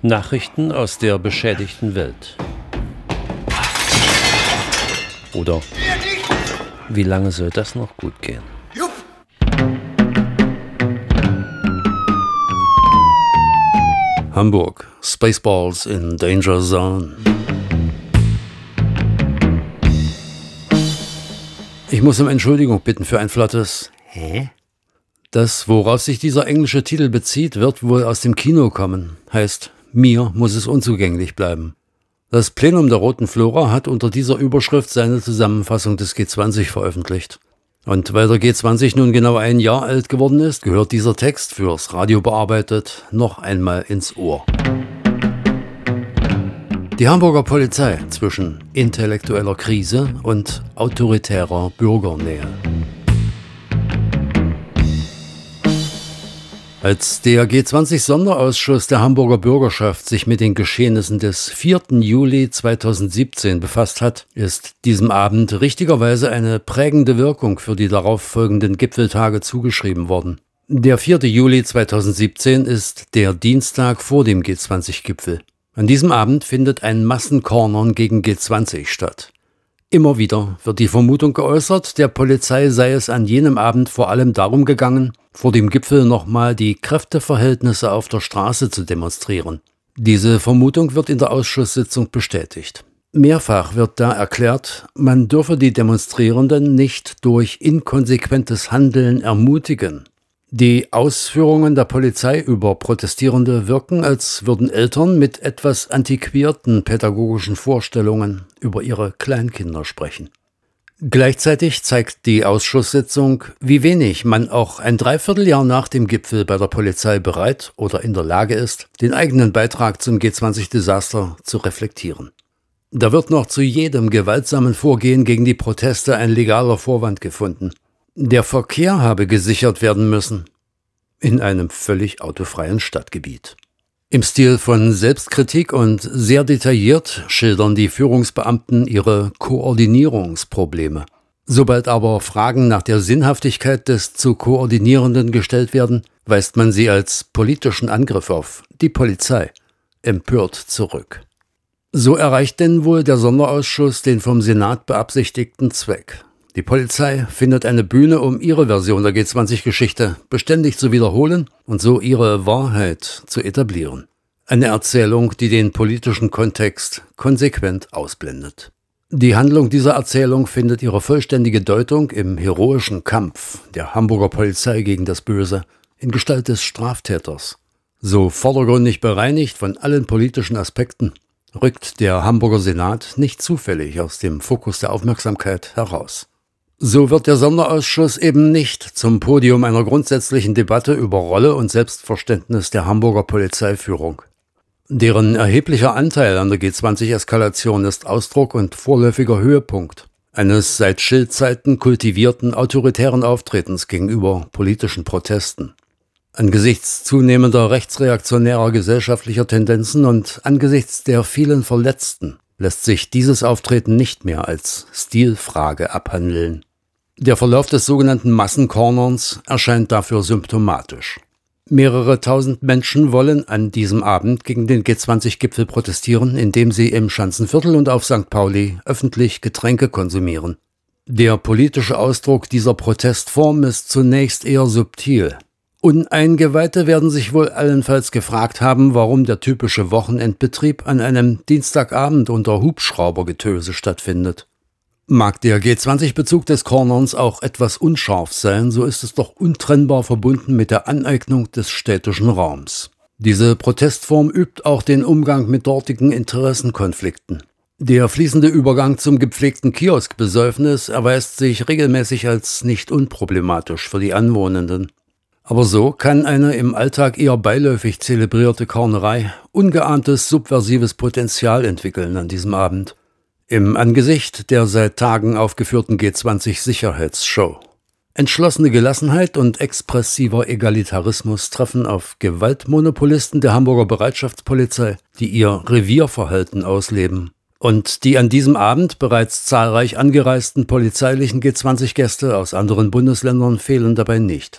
Nachrichten aus der beschädigten Welt. Oder wie lange soll das noch gut gehen? Hamburg, Spaceballs in Danger Zone. Ich muss um Entschuldigung bitten für ein flottes Hä? Das, worauf sich dieser englische Titel bezieht, wird wohl aus dem Kino kommen. Heißt, mir muss es unzugänglich bleiben. Das Plenum der Roten Flora hat unter dieser Überschrift seine Zusammenfassung des G20 veröffentlicht. Und weil der G20 nun genau ein Jahr alt geworden ist, gehört dieser Text, fürs Radio bearbeitet, noch einmal ins Ohr. Die Hamburger Polizei zwischen intellektueller Krise und autoritärer Bürgernähe. Als der G20-Sonderausschuss der Hamburger Bürgerschaft sich mit den Geschehnissen des 4. Juli 2017 befasst hat, ist diesem Abend richtigerweise eine prägende Wirkung für die darauffolgenden Gipfeltage zugeschrieben worden. Der 4. Juli 2017 ist der Dienstag vor dem G20-Gipfel. An diesem Abend findet ein Massenkornern gegen G20 statt. Immer wieder wird die Vermutung geäußert, der Polizei sei es an jenem Abend vor allem darum gegangen, vor dem Gipfel nochmal die Kräfteverhältnisse auf der Straße zu demonstrieren. Diese Vermutung wird in der Ausschusssitzung bestätigt. Mehrfach wird da erklärt, man dürfe die Demonstrierenden nicht durch inkonsequentes Handeln ermutigen. Die Ausführungen der Polizei über Protestierende wirken, als würden Eltern mit etwas antiquierten pädagogischen Vorstellungen über ihre Kleinkinder sprechen. Gleichzeitig zeigt die Ausschusssitzung, wie wenig man auch ein Dreivierteljahr nach dem Gipfel bei der Polizei bereit oder in der Lage ist, den eigenen Beitrag zum G20-Desaster zu reflektieren. Da wird noch zu jedem gewaltsamen Vorgehen gegen die Proteste ein legaler Vorwand gefunden. Der Verkehr habe gesichert werden müssen, in einem völlig autofreien Stadtgebiet. Im Stil von Selbstkritik und sehr detailliert schildern die Führungsbeamten ihre Koordinierungsprobleme. Sobald aber Fragen nach der Sinnhaftigkeit des zu Koordinierenden gestellt werden, weist man sie als politischen Angriff auf die Polizei empört zurück. So erreicht denn wohl der Sonderausschuss den vom Senat beabsichtigten Zweck. Die Polizei findet eine Bühne, um ihre Version der G20-Geschichte beständig zu wiederholen und so ihre Wahrheit zu etablieren. Eine Erzählung, die den politischen Kontext konsequent ausblendet. Die Handlung dieser Erzählung findet ihre vollständige Deutung im heroischen Kampf der Hamburger Polizei gegen das Böse in Gestalt des Straftäters. So vordergründig bereinigt von allen politischen Aspekten, rückt der Hamburger Senat nicht zufällig aus dem Fokus der Aufmerksamkeit heraus. So wird der Sonderausschuss eben nicht zum Podium einer grundsätzlichen Debatte über Rolle und Selbstverständnis der Hamburger Polizeiführung. Deren erheblicher Anteil an der G20-Eskalation ist Ausdruck und vorläufiger Höhepunkt eines seit Schildzeiten kultivierten autoritären Auftretens gegenüber politischen Protesten. Angesichts zunehmender rechtsreaktionärer gesellschaftlicher Tendenzen und angesichts der vielen Verletzten lässt sich dieses Auftreten nicht mehr als Stilfrage abhandeln. Der Verlauf des sogenannten Massenkornerns erscheint dafür symptomatisch. Mehrere tausend Menschen wollen an diesem Abend gegen den G20-Gipfel protestieren, indem sie im Schanzenviertel und auf St. Pauli öffentlich Getränke konsumieren. Der politische Ausdruck dieser Protestform ist zunächst eher subtil. Uneingeweihte werden sich wohl allenfalls gefragt haben, warum der typische Wochenendbetrieb an einem Dienstagabend unter Hubschraubergetöse stattfindet. Mag der G20-Bezug des Kornerns auch etwas unscharf sein, so ist es doch untrennbar verbunden mit der Aneignung des städtischen Raums. Diese Protestform übt auch den Umgang mit dortigen Interessenkonflikten. Der fließende Übergang zum gepflegten Kioskbesäufnis erweist sich regelmäßig als nicht unproblematisch für die Anwohnenden. Aber so kann eine im Alltag eher beiläufig zelebrierte Kornerei ungeahntes subversives Potenzial entwickeln an diesem Abend. Im Angesicht der seit Tagen aufgeführten G20-Sicherheitsshow. Entschlossene Gelassenheit und expressiver Egalitarismus treffen auf Gewaltmonopolisten der Hamburger Bereitschaftspolizei, die ihr Revierverhalten ausleben. Und die an diesem Abend bereits zahlreich angereisten polizeilichen G20-Gäste aus anderen Bundesländern fehlen dabei nicht.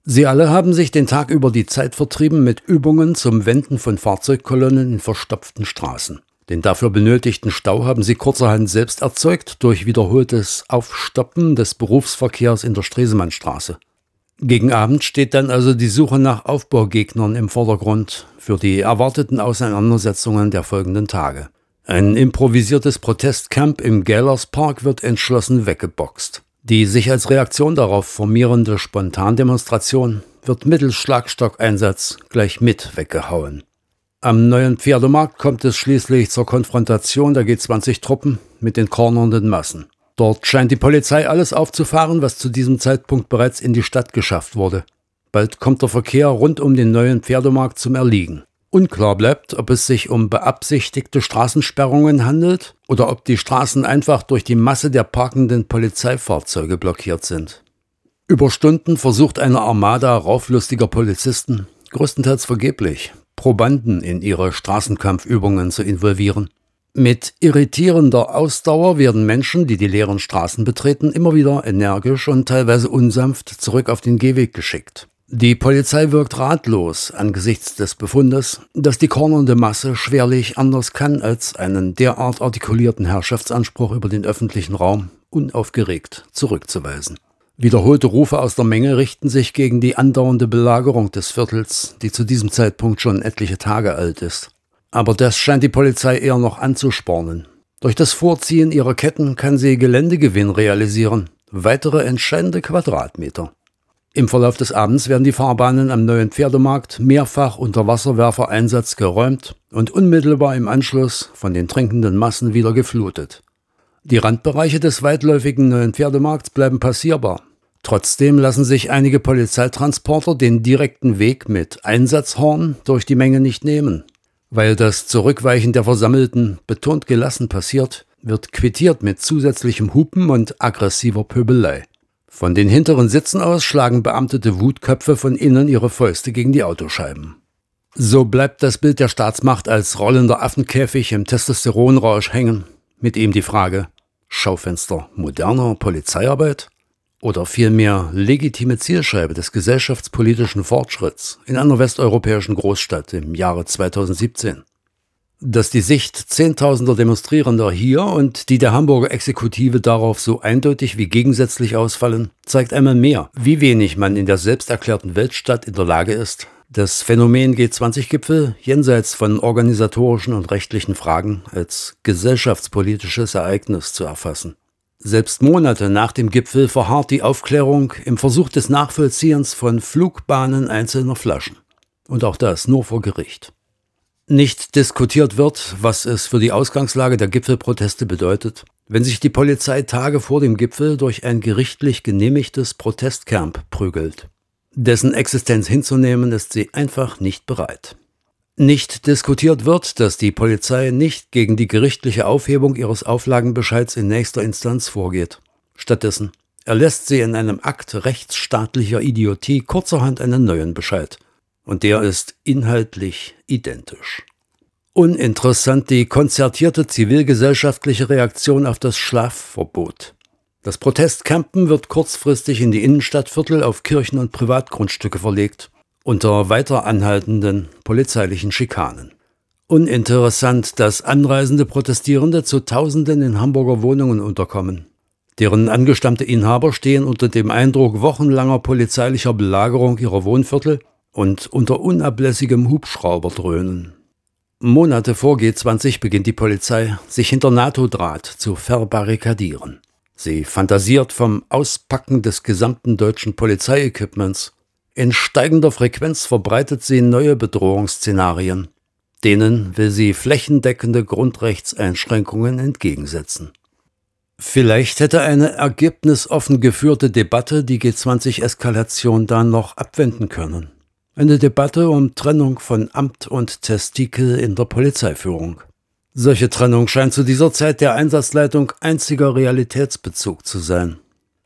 Sie alle haben sich den Tag über die Zeit vertrieben mit Übungen zum Wenden von Fahrzeugkolonnen in verstopften Straßen. Den dafür benötigten Stau haben sie kurzerhand selbst erzeugt durch wiederholtes Aufstoppen des Berufsverkehrs in der Stresemannstraße. Gegen Abend steht dann also die Suche nach Aufbaugegnern im Vordergrund für die erwarteten Auseinandersetzungen der folgenden Tage. Ein improvisiertes Protestcamp im Gaylors Park wird entschlossen weggeboxt. Die sich als Reaktion darauf formierende Spontandemonstration wird mittels Schlagstockeinsatz gleich mit weggehauen. Am neuen Pferdemarkt kommt es schließlich zur Konfrontation der G20-Truppen mit den cornernden Massen. Dort scheint die Polizei alles aufzufahren, was zu diesem Zeitpunkt bereits in die Stadt geschafft wurde. Bald kommt der Verkehr rund um den neuen Pferdemarkt zum Erliegen. Unklar bleibt, ob es sich um beabsichtigte Straßensperrungen handelt oder ob die Straßen einfach durch die Masse der parkenden Polizeifahrzeuge blockiert sind. Über Stunden versucht eine Armada rauflustiger Polizisten, größtenteils vergeblich, Probanden in ihre Straßenkampfübungen zu involvieren. Mit irritierender Ausdauer werden Menschen, die die leeren Straßen betreten, immer wieder energisch und teilweise unsanft zurück auf den Gehweg geschickt. Die Polizei wirkt ratlos angesichts des Befundes, dass die cornernde Masse schwerlich anders kann, als einen derart artikulierten Herrschaftsanspruch über den öffentlichen Raum unaufgeregt zurückzuweisen. Wiederholte Rufe aus der Menge richten sich gegen die andauernde Belagerung des Viertels, die zu diesem Zeitpunkt schon etliche Tage alt ist. Aber das scheint die Polizei eher noch anzuspornen. Durch das Vorziehen ihrer Ketten kann sie Geländegewinn realisieren, weitere entscheidende Quadratmeter. Im Verlauf des Abends werden die Fahrbahnen am neuen Pferdemarkt mehrfach unter Wasserwerfereinsatz geräumt und unmittelbar im Anschluss von den trinkenden Massen wieder geflutet. Die Randbereiche des weitläufigen neuen Pferdemarkts bleiben passierbar. Trotzdem lassen sich einige Polizeitransporter den direkten Weg mit Einsatzhorn durch die Menge nicht nehmen. Weil das Zurückweichen der Versammelten betont gelassen passiert, wird quittiert mit zusätzlichem Hupen und aggressiver Pöbelei. Von den hinteren Sitzen aus schlagen beamtete Wutköpfe von innen ihre Fäuste gegen die Autoscheiben. So bleibt das Bild der Staatsmacht als rollender Affenkäfig im Testosteronrausch hängen. Mit ihm die Frage: Schaufenster moderner Polizeiarbeit? Oder vielmehr legitime Zielscheibe des gesellschaftspolitischen Fortschritts in einer westeuropäischen Großstadt im Jahre 2017. Dass die Sicht Zehntausender Demonstrierender hier und die der Hamburger Exekutive darauf so eindeutig wie gegensätzlich ausfallen, zeigt einmal mehr, wie wenig man in der selbsterklärten Weltstadt in der Lage ist, das Phänomen G20-Gipfel jenseits von organisatorischen und rechtlichen Fragen als gesellschaftspolitisches Ereignis zu erfassen. Selbst Monate nach dem Gipfel verharrt die Aufklärung im Versuch des Nachvollziehens von Flugbahnen einzelner Flaschen. Und auch das nur vor Gericht. Nicht diskutiert wird, was es für die Ausgangslage der Gipfelproteste bedeutet, wenn sich die Polizei Tage vor dem Gipfel durch ein gerichtlich genehmigtes Protestcamp prügelt. Dessen Existenz hinzunehmen, ist sie einfach nicht bereit. Nicht diskutiert wird, dass die Polizei nicht gegen die gerichtliche Aufhebung ihres Auflagenbescheids in nächster Instanz vorgeht. Stattdessen erlässt sie in einem Akt rechtsstaatlicher Idiotie kurzerhand einen neuen Bescheid. Und der ist inhaltlich identisch. Uninteressant die konzertierte zivilgesellschaftliche Reaktion auf das Schlafverbot. Das Protestcampen wird kurzfristig in die Innenstadtviertel auf Kirchen- und Privatgrundstücke verlegt, unter weiter anhaltenden polizeilichen Schikanen. Uninteressant, dass anreisende Protestierende zu Tausenden in Hamburger Wohnungen unterkommen. Deren angestammte Inhaber stehen unter dem Eindruck wochenlanger polizeilicher Belagerung ihrer Wohnviertel und unter unablässigem Hubschrauberdröhnen. Monate vor G20 beginnt die Polizei, sich hinter NATO-Draht zu verbarrikadieren. Sie fantasiert vom Auspacken des gesamten deutschen Polizeiequipments. In steigender Frequenz verbreitet sie neue Bedrohungsszenarien. Denen will sie flächendeckende Grundrechtseinschränkungen entgegensetzen. Vielleicht hätte eine ergebnisoffen geführte Debatte die G20-Eskalation dann noch abwenden können. Eine Debatte um Trennung von Amt und Testikel in der Polizeiführung. Solche Trennung scheint zu dieser Zeit der Einsatzleitung einziger Realitätsbezug zu sein.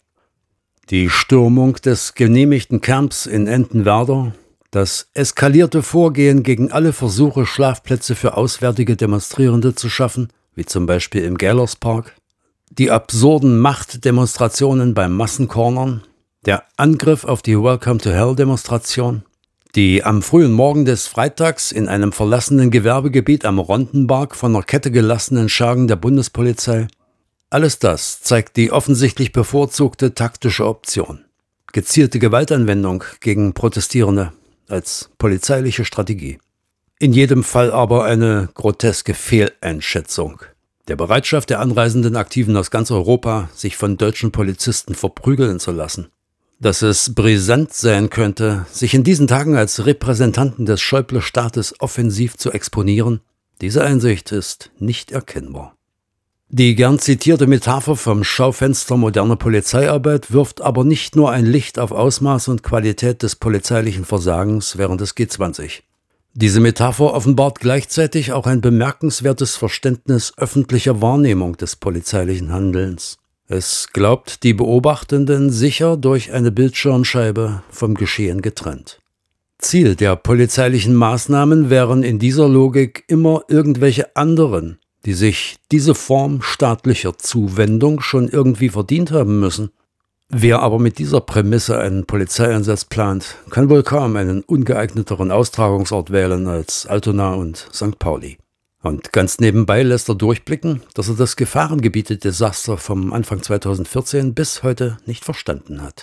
Die Stürmung des genehmigten Camps in Entenwerder, das eskalierte Vorgehen gegen alle Versuche, Schlafplätze für auswärtige Demonstrierende zu schaffen, wie zum Beispiel im Gaylors Park, die absurden Machtdemonstrationen beim Massencornern, Der Angriff auf die Welcome to Hell-Demonstration, die am frühen Morgen des Freitags in einem verlassenen Gewerbegebiet am Rondenberg von der Kette gelassenen Schergen der Bundespolizei, alles das zeigt die offensichtlich bevorzugte taktische Option. Gezielte Gewaltanwendung gegen Protestierende als polizeiliche Strategie. In jedem Fall aber eine groteske Fehleinschätzung der Bereitschaft der anreisenden Aktiven aus ganz Europa, sich von deutschen Polizisten verprügeln zu lassen. Dass es brisant sein könnte, sich in diesen Tagen als Repräsentanten des Schäuble-Staates offensiv zu exponieren, diese Einsicht ist nicht erkennbar. Die gern zitierte Metapher vom Schaufenster moderner Polizeiarbeit wirft aber nicht nur ein Licht auf Ausmaß und Qualität des polizeilichen Versagens während des G20. Diese Metapher offenbart gleichzeitig auch ein bemerkenswertes Verständnis öffentlicher Wahrnehmung des polizeilichen Handelns. Es glaubt die Beobachtenden sicher durch eine Bildschirmscheibe vom Geschehen getrennt. Ziel der polizeilichen Maßnahmen wären in dieser Logik immer irgendwelche anderen, die sich diese Form staatlicher Zuwendung schon irgendwie verdient haben müssen. Wer aber mit dieser Prämisse einen Polizeieinsatz plant, kann wohl kaum einen ungeeigneteren Austragungsort wählen als Altona und St. Pauli. Und ganz nebenbei lässt er durchblicken, dass er das Gefahrengebiete-Desaster vom Anfang 2014 bis heute nicht verstanden hat.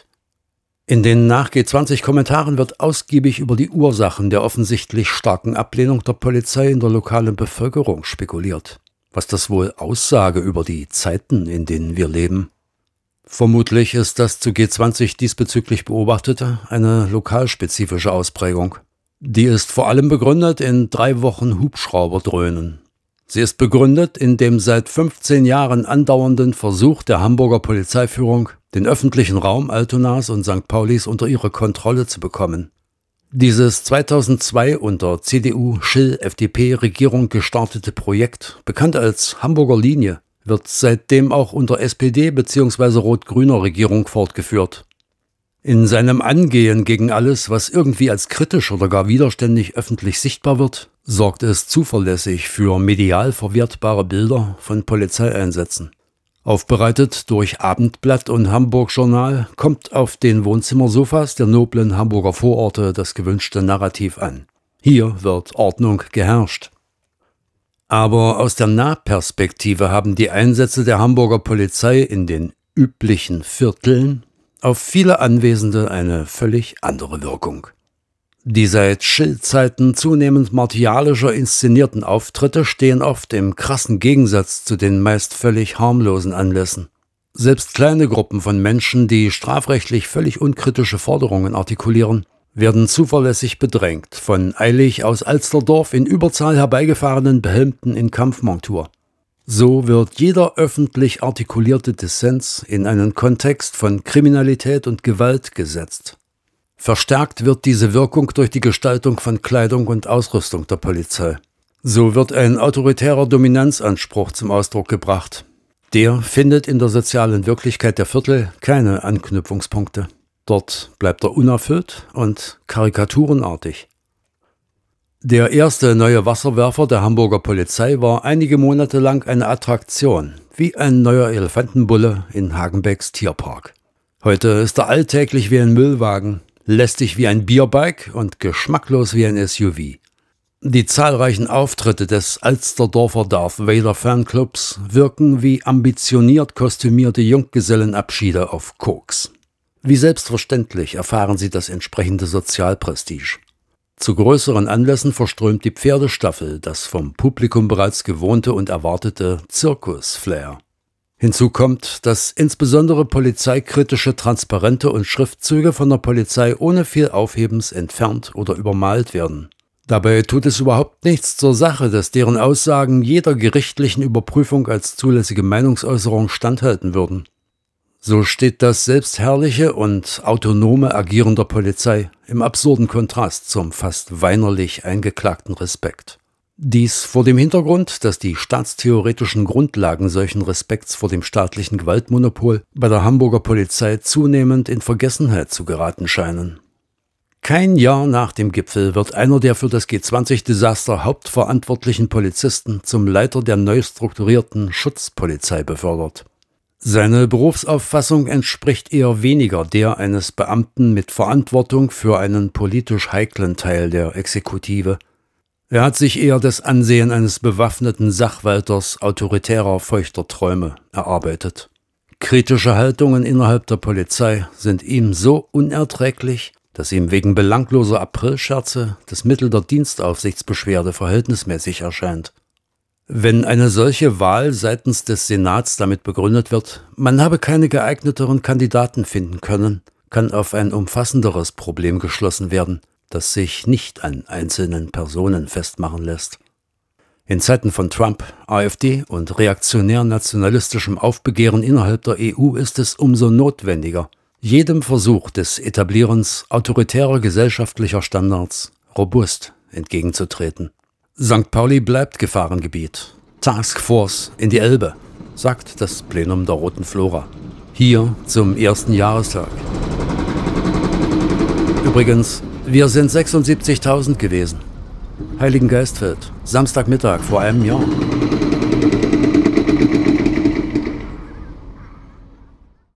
In den Nach-G20-Kommentaren wird ausgiebig über die Ursachen der offensichtlich starken Ablehnung der Polizei in der lokalen Bevölkerung spekuliert. Was das wohl aussage über die Zeiten, in denen wir leben. Vermutlich ist das zu G20 diesbezüglich Beobachtete eine lokalspezifische Ausprägung. Die ist vor allem begründet in 3 Wochen Hubschrauberdröhnen. Sie ist begründet in dem seit 15 Jahren andauernden Versuch der Hamburger Polizeiführung, den öffentlichen Raum Altonas und St. Paulis unter ihre Kontrolle zu bekommen. Dieses 2002 unter CDU-Schill-FDP-Regierung gestartete Projekt, bekannt als Hamburger Linie, wird seitdem auch unter SPD- bzw. rot-grüner Regierung fortgeführt. In seinem Angehen gegen alles, was irgendwie als kritisch oder gar widerständig öffentlich sichtbar wird, sorgt es zuverlässig für medial verwertbare Bilder von Polizeieinsätzen. Aufbereitet durch Abendblatt und Hamburg-Journal kommt auf den Wohnzimmersofas der noblen Hamburger Vororte das gewünschte Narrativ an. Hier wird Ordnung geherrscht. Aber aus der Nahperspektive haben die Einsätze der Hamburger Polizei in den üblichen Vierteln auf viele Anwesende eine völlig andere Wirkung. Die seit Schill-Zeiten zunehmend martialischer inszenierten Auftritte stehen oft im krassen Gegensatz zu den meist völlig harmlosen Anlässen. Selbst kleine Gruppen von Menschen, die strafrechtlich völlig unkritische Forderungen artikulieren, werden zuverlässig bedrängt von eilig aus Alsterdorf in Überzahl herbeigefahrenen Behelmten in Kampfmontur. So wird jeder öffentlich artikulierte Dissens in einen Kontext von Kriminalität und Gewalt gesetzt. Verstärkt wird diese Wirkung durch die Gestaltung von Kleidung und Ausrüstung der Polizei. So wird ein autoritärer Dominanzanspruch zum Ausdruck gebracht. Der findet in der sozialen Wirklichkeit der Viertel keine Anknüpfungspunkte. Dort bleibt er unerfüllt und karikaturenartig. Der erste neue Wasserwerfer der Hamburger Polizei war einige Monate lang eine Attraktion, wie ein neuer Elefantenbulle in Hagenbecks Tierpark. Heute ist er alltäglich wie ein Müllwagen, lästig wie ein Bierbike und geschmacklos wie ein SUV. Die zahlreichen Auftritte des Alsterdorfer Darth Vader Fanclubs wirken wie ambitioniert kostümierte Junggesellenabschiede auf Koks. Wie selbstverständlich erfahren sie das entsprechende Sozialprestige. Zu größeren Anlässen verströmt die Pferdestaffel das vom Publikum bereits gewohnte und erwartete Zirkus-Flair. Hinzu kommt, dass insbesondere polizeikritische Transparente und Schriftzüge von der Polizei ohne viel Aufhebens entfernt oder übermalt werden. Dabei tut es überhaupt nichts zur Sache, dass deren Aussagen jeder gerichtlichen Überprüfung als zulässige Meinungsäußerung standhalten würden. So steht das selbstherrliche und autonome Agieren der Polizei im absurden Kontrast zum fast weinerlich eingeklagten Respekt. Dies vor dem Hintergrund, dass die staatstheoretischen Grundlagen solchen Respekts vor dem staatlichen Gewaltmonopol bei der Hamburger Polizei zunehmend in Vergessenheit zu geraten scheinen. Kein Jahr nach dem Gipfel wird einer der für das G20-Desaster hauptverantwortlichen Polizisten zum Leiter der neu strukturierten Schutzpolizei befördert. Seine Berufsauffassung entspricht eher weniger der eines Beamten mit Verantwortung für einen politisch heiklen Teil der Exekutive. Er hat sich eher das Ansehen eines bewaffneten Sachwalters autoritärer, feuchter Träume erarbeitet. Kritische Haltungen innerhalb der Polizei sind ihm so unerträglich, dass ihm wegen belangloser Aprilscherze das Mittel der Dienstaufsichtsbeschwerde verhältnismäßig erscheint. Wenn eine solche Wahl seitens des Senats damit begründet wird, man habe keine geeigneteren Kandidaten finden können, kann auf ein umfassenderes Problem geschlossen werden, das sich nicht an einzelnen Personen festmachen lässt. In Zeiten von Trump, AfD und reaktionär-nationalistischem Aufbegehren innerhalb der EU ist es umso notwendiger, jedem Versuch des Etablierens autoritärer gesellschaftlicher Standards robust entgegenzutreten. St. Pauli bleibt Gefahrengebiet. Taskforce in die Elbe, sagt das Plenum der Roten Flora. Hier zum 1. Jahrestag. Übrigens, wir sind 76.000 gewesen. Heiligengeistfeld, Samstagmittag vor einem Jahr.